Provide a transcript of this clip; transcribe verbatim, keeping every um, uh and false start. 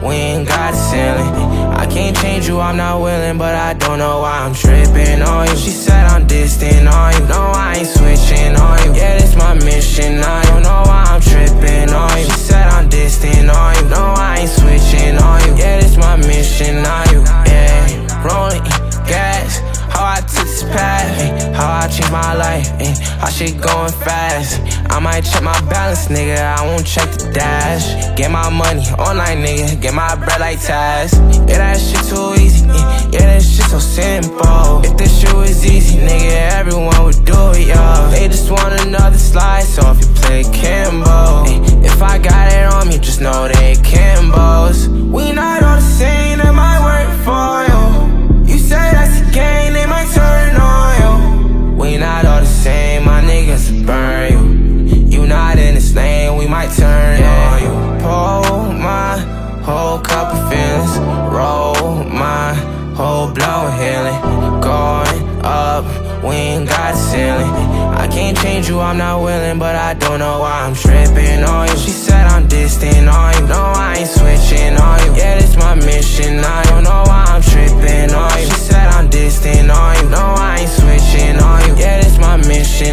we ain't got a ceiling. I can't change you, I'm not willing, but I don't know why I'm tripping on you. She said I'm distant on you, no I ain't switching on you. Yeah, this my mission, I don't know why I'm tripping on you. She said I'm distant on you, no I ain't switching on you. Yeah, this my mission on you, yeah. Rolling gas, how I took this path, ay, how I changed my life, ay, how shit going fast. I might check my balance, nigga, I won't check the dash. Get my money online, nigga, get my bread like Taz. Yeah, that shit too easy, yeah, yeah, that shit so simple. If this shit was easy, nigga, everyone would do it, yo. They just want another slide, so if you play Kimbo, ay, if I got it on me, just know they Kimbos. We not all the same, that might work for you. You say that's the game, they might turn on you. We not all the same, my niggas burn you. You not in this lane, we might turn on you. Pull my whole cup of feelings, roll my whole blow healing. Going up, we ain't got a ceiling. I can't change you, I'm not willing, but I don't know why I'm tripping on you. She said I'm distant on you, no I ain't switching on you. Yeah, this my mission, I don't know why I'm tripping on you. She said I'm distant on you, no I ain't switching on you. Yeah, this my mission.